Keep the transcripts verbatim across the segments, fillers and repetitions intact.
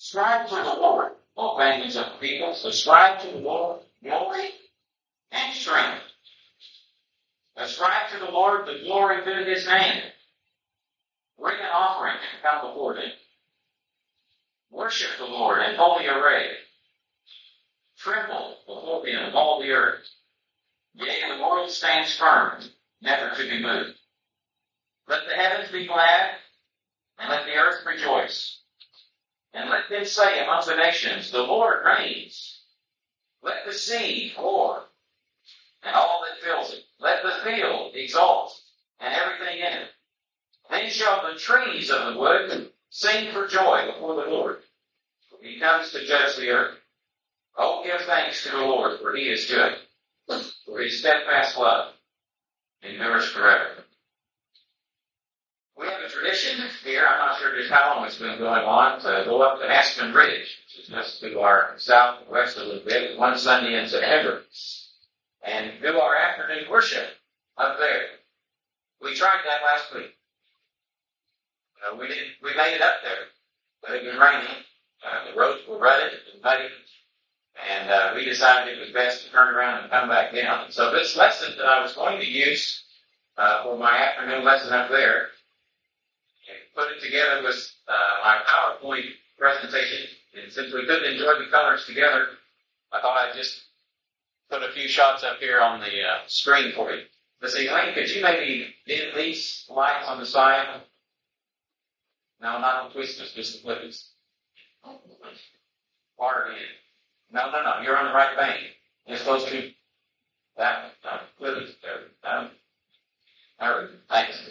Ascribe to the Lord, O families of the people, ascribe to the Lord glory and strength. Ascribe to the Lord the glory due his name. Bring an offering and come before him. Worship the Lord in holy array. Tremble before him, all the earth. Yea, the world stands firm, never to be moved. Let the heavens be glad, and let the earth rejoice. And let them say among the nations, the Lord reigns. Let the sea roar, and all that fills it. Let the field exult, and everything in it. Then shall the trees of the wood sing for joy before the Lord, for he comes to judge the earth. Oh, give thanks to the Lord, for he is good, for his steadfast love endures forever. We have a tradition here, I'm not sure just how long it's been going on, to go up to Aspen Ridge, which is just to our south and west a little bit, one Sunday in September, and do our afternoon worship up there. We tried that last week. Uh, we did, we made it up there, but it was raining. Uh, the roads were rutted and muddy, and uh, we decided it was best to turn around and come back down. So this lesson that I was going to use uh, for my afternoon lesson up there, put it together with uh, my PowerPoint presentation. And since we couldn't enjoy the colors together, I thought I'd just put a few shots up here on the uh, screen for you. Let's see, Elaine, could you maybe dim these lights on the side? No, not on twisters, just the flippers. Far in. No, no, no, you're on the right vein. You're supposed to that no, flippers there. Um, all right, thanks.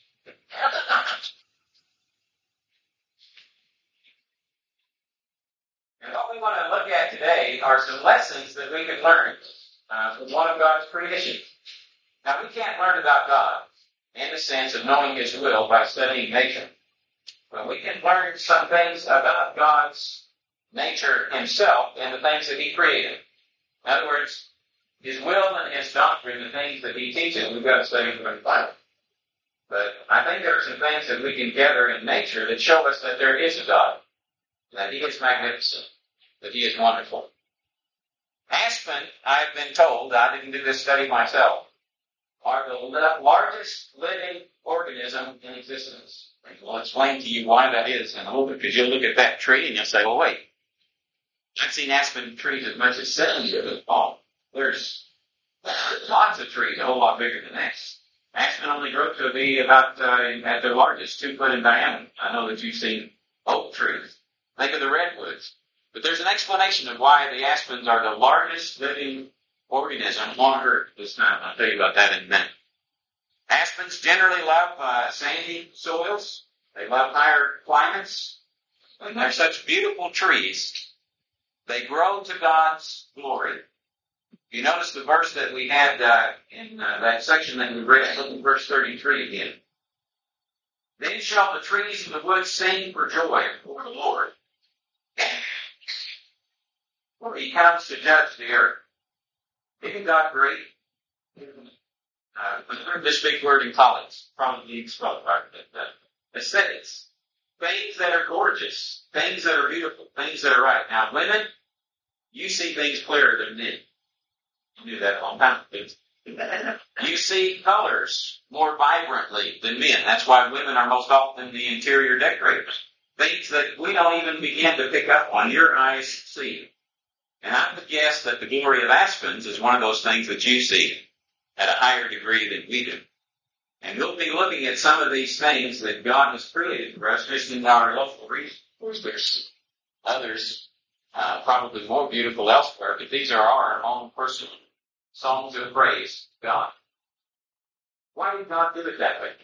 And what we want to look at today are some lessons that we can learn uh, from one of God's creations. Now, we can't learn about God in the sense of knowing his will by studying nature. But we can learn some things about God's nature himself and the things that he created. In other words, his will and his doctrine, the things that he teaches, we've got to study from the Bible. But I think there are some things that we can gather in nature that show us that there is a God, that he is magnificent, that he is wonderful. Aspen, I've been told, I didn't do this study myself, are the largest living organism in existence. I'll explain to you why that is in a little bit, because you'll look at that tree and you'll say, well, wait, I've seen aspen trees as much as seven years tall. There's lots of trees a whole lot bigger than that. Aspen only grow to be about, uh, at their largest, two foot in diameter. I know that you've seen oak trees. Think of the redwoods. But there's an explanation of why the aspens are the largest living organism on Earth this time. I'll tell you about that in a minute. Aspens generally love uh, sandy soils. They love higher climates. And they're such beautiful trees. They grow to God's glory. You notice the verse that we had uh, in uh, that section that we read, look at verse thirty-three again. Then shall the trees of the wood sing for joy before the Lord, for he comes to judge the earth. Isn't God great? Uh, I learned this big word in college, probably spelled right. Uh, aesthetics. Things that are gorgeous. Things that are beautiful. Things that are right. Now, women, you see things clearer than men. You knew that a long time ago. You see colors more vibrantly than men. That's why women are most often the interior decorators. Things that we don't even begin to pick up on. Your eyes see. And I would guess that the glory of aspens is one of those things that you see at a higher degree than we do. And we'll be looking at some of these things that God has created for us just in our local region. Of course, there's others uh, probably more beautiful elsewhere, but these are our own personal songs of praise to God. Why did God do it that way?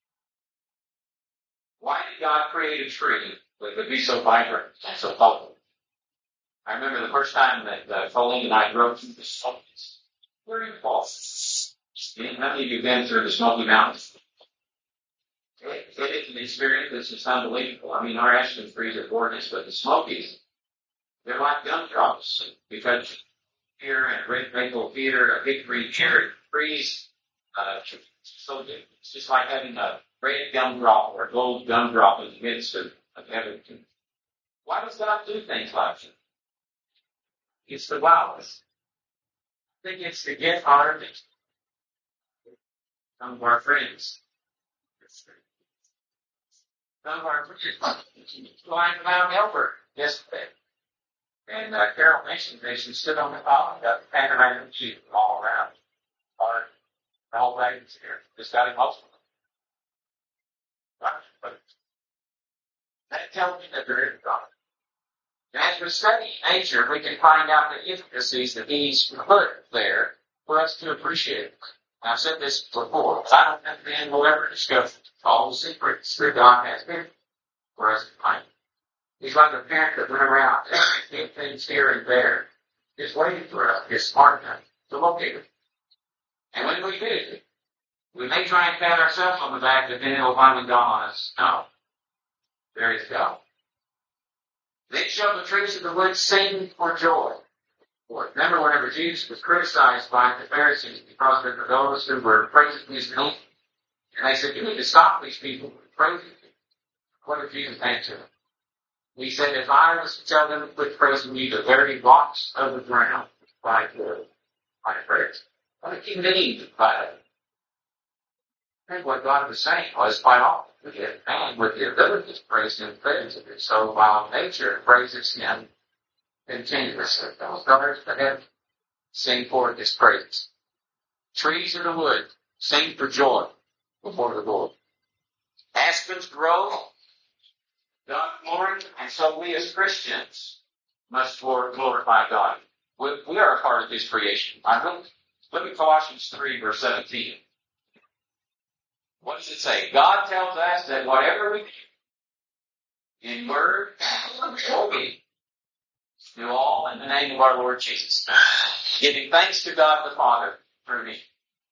Why did God create a tree that would be so vibrant and so colorful? I remember the first time that uh, Colleen and I drove through the Smokies. Where are you, Paul? How many of you have been through the Smoky Mountains? It, it is an experience that's just unbelievable. I mean, our aspen trees are gorgeous, but the Smokies, they're like gumdrops because here at Red Maple Theater, a hickory cherry trees, uh, so it's just like having a red gumdrop or a gold gumdrop in the midst of, of everything. Why does God do things like that? It's to wow us. I think it's to get our attention. Some of our friends. Some of our friends flying around Melbourne yesterday. And uh, Carol mentioned that she stood on the pond and got the panoramic view all around. Or the whole wagon's here. Just got emotional. Right? But that tells me that there is God. And as we study nature, we can find out the intricacies that He's put there for us to appreciate. I've said this before, but I don't think man will ever discover all the secrets that God has here for us to find. He's like a parent that went around and did things here and there, just waiting for us, just smart enough to locate it. And when we do, we may try and pat ourselves on the back, but then it'll finally dawn on us. No. There is God. Then shall the trees of the woods sing for joy. For remember whenever Jesus was criticized by the Pharisees because there were those who were praising His name, and they said, you need to stop these people from praising you. What did Jesus answer them? He said, if I was to tell them to quit praising me, the very rocks of the ground by the my prayers. What did He mean by that? I think what God was saying was quite often, if man with the ability to praise Him praise Him. So while nature praises Him continuously, those stars of heaven sing forth His praise. Trees of the wood sing for joy before the Lord. Aspens grow, God glory, and so we as Christians must glorify God. We, we are a part of His creation. I think, look at Colossians three, verse seventeen. What does it say? God tells us that whatever we do, in word or deed, do all in the name of our Lord Jesus, giving thanks to God the Father through me.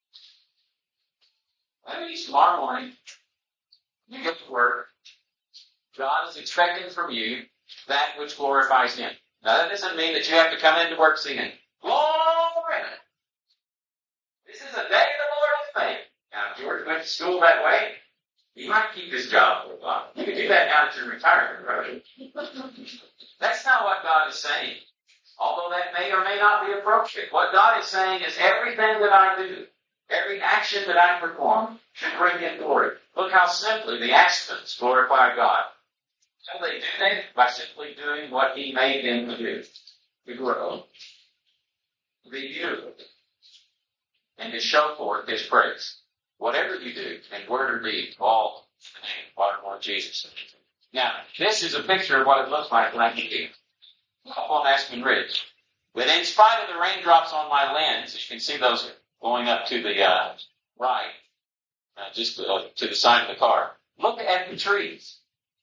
Maybe tomorrow morning, you get to work. God is expecting from you that which glorifies Him. Now that doesn't mean that you have to come into work singing, glory! This is a day the Lord has made. Now, if George went to school that way, he might keep his job for a while. You can do that now that you're retired, right? That's not what God is saying. Although that may or may not be appropriate. What God is saying is everything that I do, every action that I perform, should bring Him glory. Look how simply the aspens glorify God. How they do that? By simply doing what He made them to do. To grow, to be beautiful, and to show forth His praise. Whatever you do, in word or deed, all in the name of our Lord Jesus. Now, this is a picture of what it looks like when I can do up on Aspen Ridge. But in spite of the raindrops on my lens, you can see those going up to the uh, right, uh, just to, uh, to the side of the car. Look at the trees.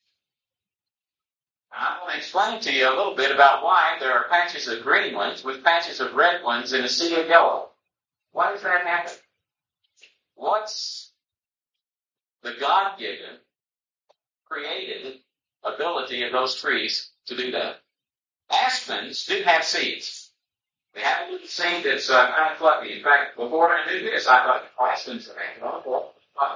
Now, I'm going to explain to you a little bit about why there are patches of green ones with patches of red ones in a sea of yellow. Why does that happen? What's the God-given, created ability of those trees to do that? Aspens do have seeds. They have a little seed that's uh, kind of fluffy. In fact, before I knew this, I thought aspens are well,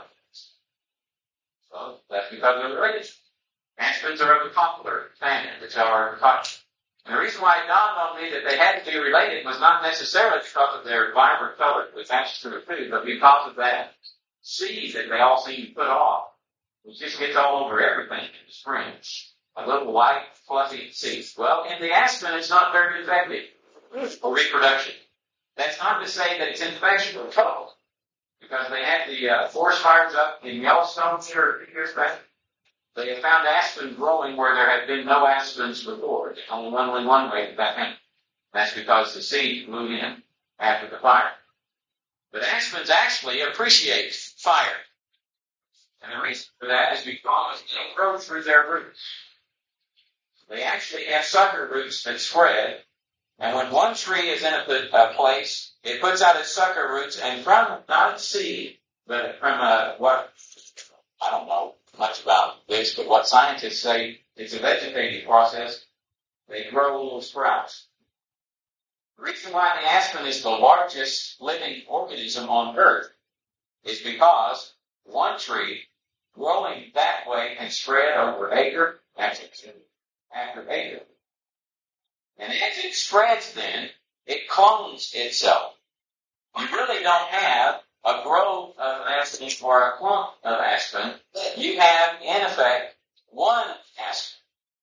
so that's because they're related. Aspens are of the poplar family, which are cotton. And the reason why it dawned on me that they had to be related was not necessarily because of their vibrant color, which matches to their food, but because of that seed that they all seem to put off. It just gets all over everything in the spring. A little white, fluffy seed. Well, in the aspen, it's not very effective for reproduction. That's not to say that it's infection or trouble, because they had the uh, forest fires up in Yellowstone here a few years back. They have found aspen growing where there had been no aspens before. There's only one, one way that that happened. That's because the seed moved in after the fire. But aspens actually appreciate fire. And the reason for that is because they grow through their roots. They actually have sucker roots that spread. And when one tree is in a, a place, it puts out its sucker roots, and from, not a seed, but from a, what, I don't know much about this, but what scientists say, it's a vegetative process. They grow little sprouts. The reason why the aspen is the largest living organism on Earth is because one tree growing that way can spread over acre after after Abel. And as it spreads then, it clones itself. You really don't have a grove of aspen or a clump of aspen. You have, in effect, one aspen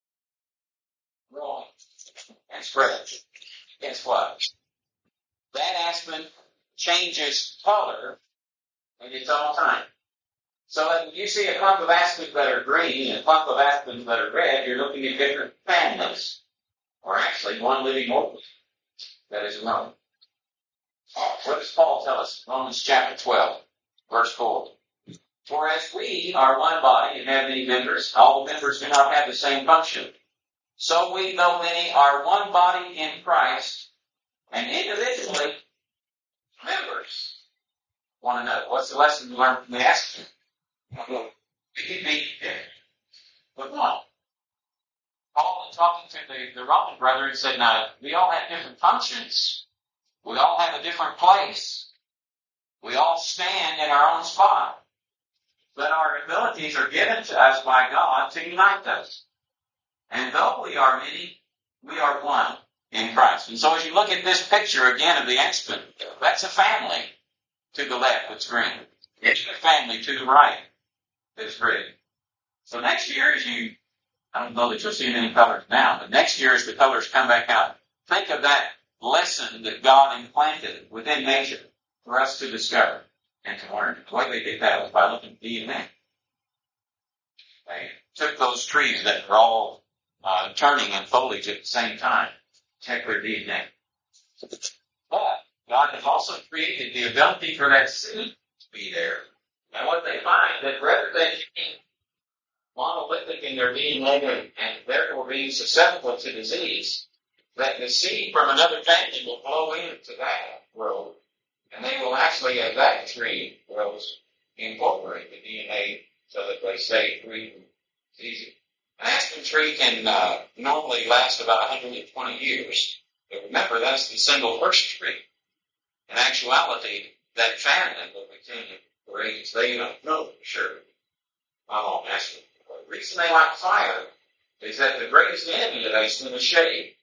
growing and spreading. Guess what? That aspen changes color in its own time. So if you see a clump of aspens that are green and a clump of aspens that are red, you're looking at different families. Or actually one living organism that is known. What does Paul tell us? Romans chapter twelve, verse four. For as we are one body and have many members, all the members do not have the same function. So we, though many, are one body in Christ, and individually members one another. What's the lesson we learn from the aspen? We can be but one. Paul, in talking to the, the Roman brethren, said, now, we all have different functions. We all have a different place. We all stand in our own spot. But our abilities are given to us by God to unite us. And though we are many, we are one in Christ. And so as you look at this picture again of the aspen, that's a family to the left that's green. It's a family to the right that's red. So next year as you, I don't know that you'll see many colors now, but next year as the colors come back out, think of that lesson that God implanted within nature for us to discover and to learn. The way they did that was by looking at D N A. They took those trees that were all uh, turning in foliage at the same time, check their D N A. But God has also created the ability for that seed to be there. And what they find, that rather than being monolithic in their D N A and therefore being susceptible to disease, that the seed from another family will flow into that grove, and they will actually, as that tree grows, incorporate the D N A so that they stay free from disease. An aspen tree can uh, normally last about one hundred twenty years, but remember that's the single first tree. In actuality, that family will continue for ages. They don't know for sure how long aspen. The reason they like fire is that the greatest enemy of aspen is shade.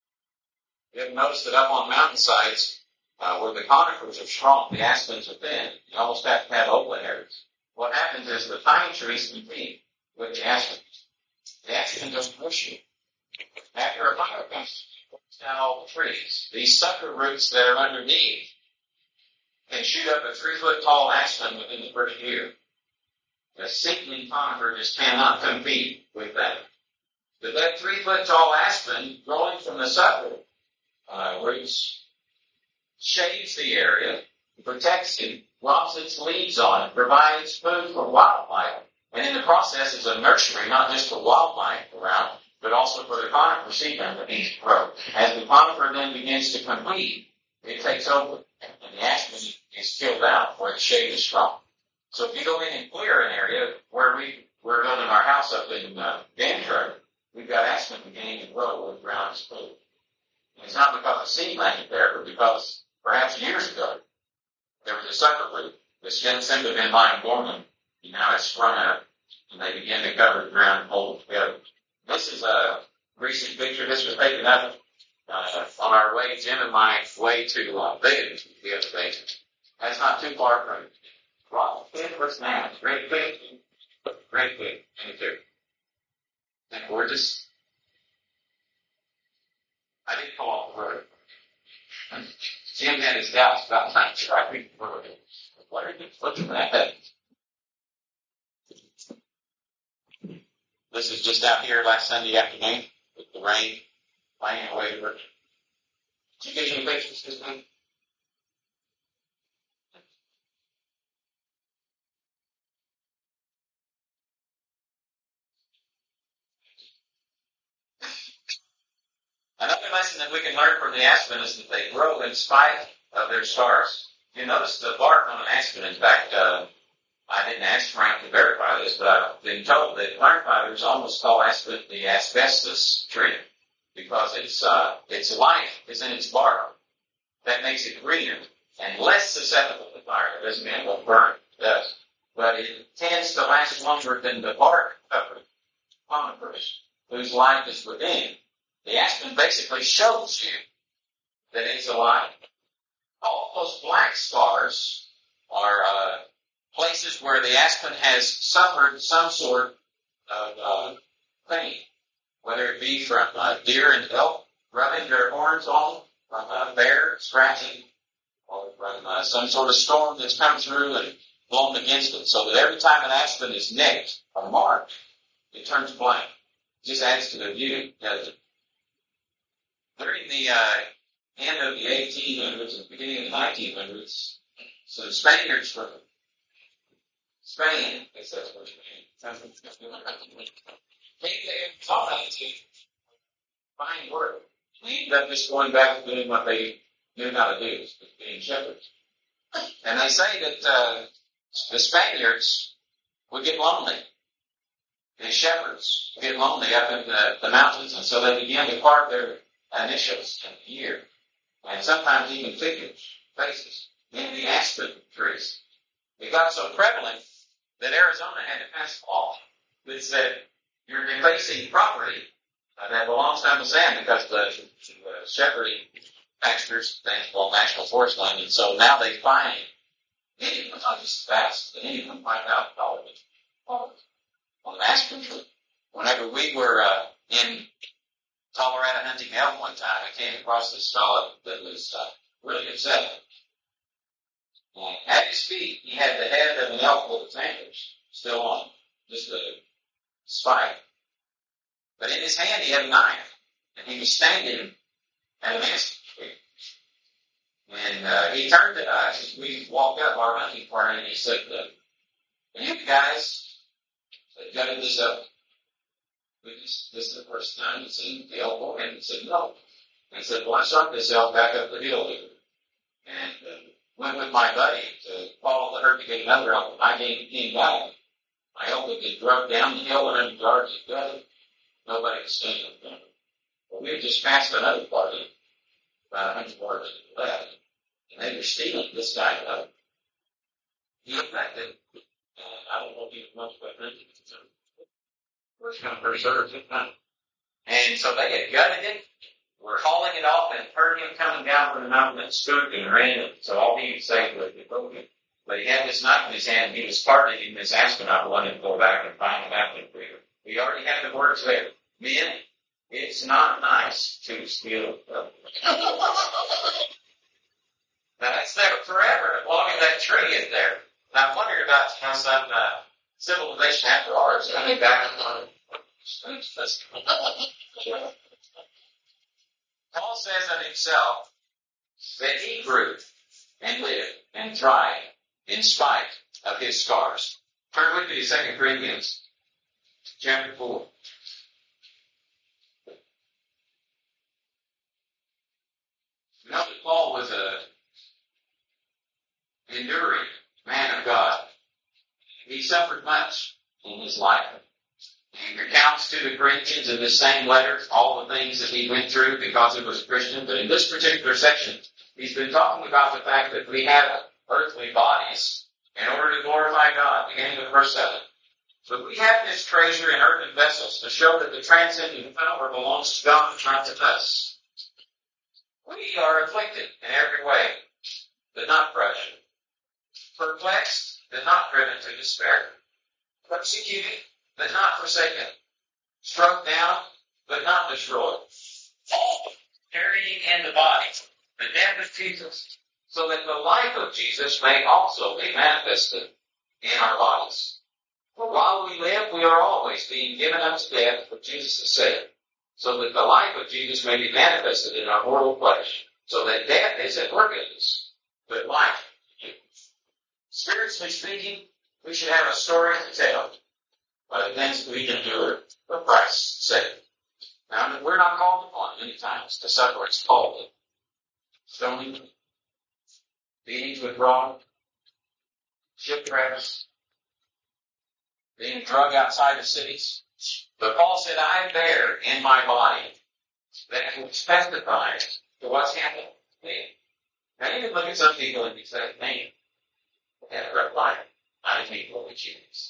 You ever notice that up on mountainsides, uh, where the conifers are strong, the aspens are thin, you almost have to have open areas. What happens is the pine trees compete with the aspens. The aspens don't push you. After a fire comes down all the trees, these sucker roots that are underneath can shoot up a three-foot tall aspen within the first year. A seedling conifer just cannot compete with that. But that three-foot tall aspen growing from the sucker uh, roots shades the area, protects it, drops its leaves on it, provides food for wildlife, and in the process is a nursery not just for wildlife around, but also for the conifer seed underneath to grow. As the conifer then begins to compete, it takes over, and the aspen is killed out where the shade is strong. So if you go in and clear an area where we, we're building our house up in uh, Gantry, we've got aspen beginning to grow where the ground is full. And it's not because of seed landed there, but because perhaps years ago there was a sucker root that seemed to have been lying dormant, and now it's sprung up, and they begin to cover the ground and hold it together. This is a recent picture. This was taken up uh, on our way, Jim and my way to uh, Vegas the other day. That's not too far from it. Wow, first man, great quick, great quick, me too. And gorgeous. I didn't pull off the road. Jim had his doubts about my driving the road. What are you looking at? This is just out here last Sunday afternoon with the rain playing away over. Did you get any pictures this week? Another lesson that we can learn from the aspen is that they grow in spite of their stars. You notice the bark on an aspen. In fact, uh, I didn't ask Frank to verify this, but I've been told that plant fibers almost call aspen the asbestos tree because its uh, its life is in its bark. That makes it greener and less susceptible to fire. It doesn't mean it won't burn. It does. But it tends to last longer than the bark covered conifers. whose life is within. The aspen basically shows you that it's alive. All those black scars are uh, places where the aspen has suffered some sort of uh, pain, whether it be from uh, deer and elk rubbing their horns on, from a bear scratching, or from uh, some sort of storm that's come through and blown against it, so that every time an aspen is nicked or marked, it turns black. It just adds to the view, doesn't it? During the uh, end of the eighteen hundreds and beginning of the nineteen hundreds, some Spaniards from Spain, I guess that's what Spain, came there and taught how to find work. We ended up just going back to doing what they knew how to do, being shepherds. And they say that uh, the Spaniards would get lonely. The shepherds would get lonely up in the, the mountains, and so they began to carve their initials in the year, and sometimes even figures, faces, in the aspen trees. It got so prevalent that Arizona had to pass a law that said you're defacing property uh, that belongs to Uncle Sam, because the, the shepherding pastures things called National Forest Land, and so now they find anyone, not just fast, but anyone find out all of it on the aspen tree. Whenever we were uh, in Colorado hunting elk one time, I came across this fellow that was uh, really upset. And at his feet, he had the head of an elk with its antlers still on, just a spike. But in his hand, he had a knife, and he was standing at an aspen tree. And uh, he turned to us as we walked up our hunting party, and he said, uh, "You guys gutted this up. This, this is the first time it's seen the elk walk in." He said, "No." And he said, "Well, I shot this elk back up the hill here, and uh, went with my buddy to follow the herd to get another elk. I came, came back. My elk would get drugged down the hill and in the yards and gutted. Nobody was seeing them. Well, we had just passed another party, about a hundred yards to the left, and they were stealing this guy up. He affected, uh, I don't know if he was much about hunting. We're kind of preserved it, huh? And so they had gutted it, were hauling it off, and heard him coming down from the mountain and spooked and ran it. So all he could say was, "Okay." But he had this knife in his hand, and he was targeting this astronaut, wanted to go back and find the mountain freedom. We already had the words there. Men, it's not nice to steal. Now that's there forever, as long as that tree is there. And I wondered about how some uh, civilization after ours is coming back on it. Paul says of himself that he grew and lived and thrived in spite of his scars. Turn with me to Second Corinthians chapter four. You know that Paul was a enduring man of God. He suffered much in his life. He recounts to the Corinthians in this same letter all the things that he went through because he was a Christian. But in this particular section, he's been talking about the fact that we have earthly bodies in order to glorify God, beginning with verse seven. But we have this treasure in earthen vessels to show that the transcendent power belongs to God, not to us. We are afflicted in every way, but not crushed. Perplexed, but not driven to despair. Persecuted, but not forsaken. Struck down, but not destroyed. Carrying in the body the death of Jesus, so that the life of Jesus may also be manifested in our bodies. For while we live, we are always being given up to death for Jesus' sake, so that the life of Jesus may be manifested in our mortal flesh, so that death is at work in us, but life. Spiritually speaking, we should have a story to tell, but events we endure for Christ's sake. Now, we're not called upon many times to suffer. It's called stoning, beatings with rod, shipwrecks, being drugged outside of cities. But Paul said, I bear in my body that which testifies to what's happened to me. Now you can look at some people and you say, man, they had a rough life. I think what we choose.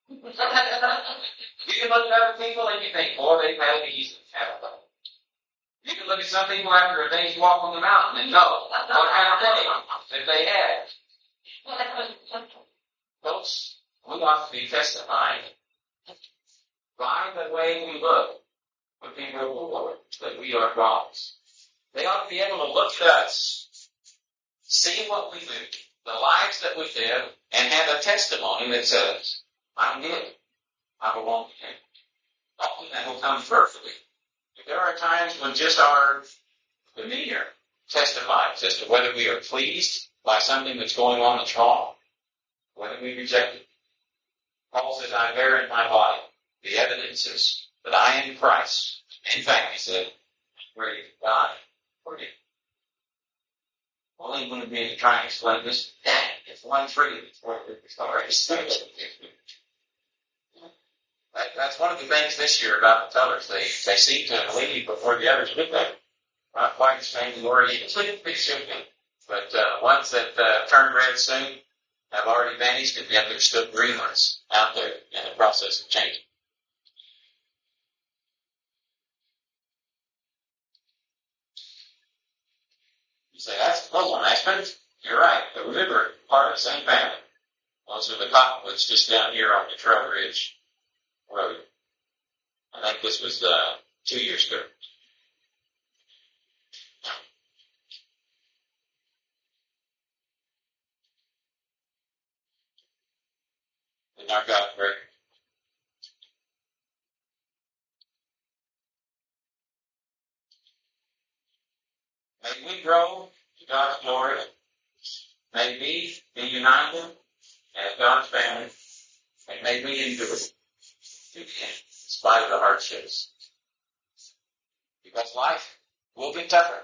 You can look at other people and you think, boy, they've had it easy. You can look at some people after a day's walk on the mountain and know what kind of day that they had. Folks, we ought to be testifying by the way we look when people of the Lord that we are God's. They ought to be able to look at us, see what we do, the lives that we live, and have a testimony that says, I'm good. I belong to Him. Often that will come perfectly. There are times when just our demeanor testifies as to whether we are pleased by something that's going on that's wrong, whether we reject it. Paul says, I bear in my body the evidences that I am Christ. In fact, he said, ready to die for you. Well, I'm going to be to try and explain this. It's one tree. It's one story. That, that's one of the things this year about the tellers. They, they seem to leave before the others do that. Not quite the same glory usually, but uh, ones that uh, turn red soon have already vanished, and yet there's still green ones out there in the process of changing. You say, that's those are nice. You're right, but remember, part of the same family. Those are the cottonwoods just down here on the Trail Ridge Road. I think this was uh, two years ago. And our God great. May we grow to God's glory. May we be united as God's family. And may we endure to the end, in spite of the hardships. Because life will be tougher.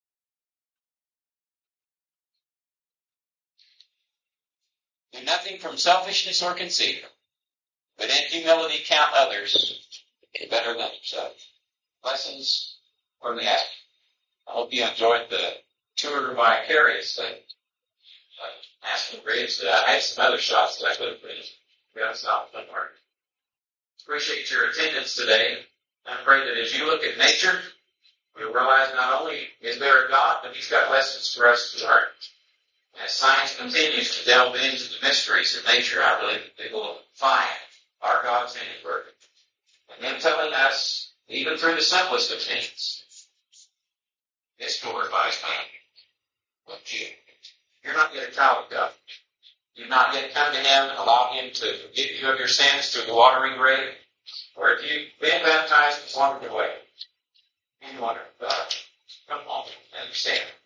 Do nothing from selfishness or conceit, but in humility count others better than yourself. Lessons from the act. I hope you enjoyed the tour vicariously. Uh, Aspen Ridge. Uh, I had some other shots that I could have put in. We got to stop somewhere. Appreciate your attendance today. I pray that as you look at nature, you'll realize not only is there a God, but He's got lessons for us to learn. As science continues to delve into the mysteries of nature, I believe that they will find our God's handiwork. And Him telling us, even through the simplest of things, this glorifies me. But you, you're not yet a child of God. You've not yet come to Him and allowed Him to forgive you of your sins through the watering grave. Or if you've been baptized, it's wandered away. You wonder, God, come on, understand.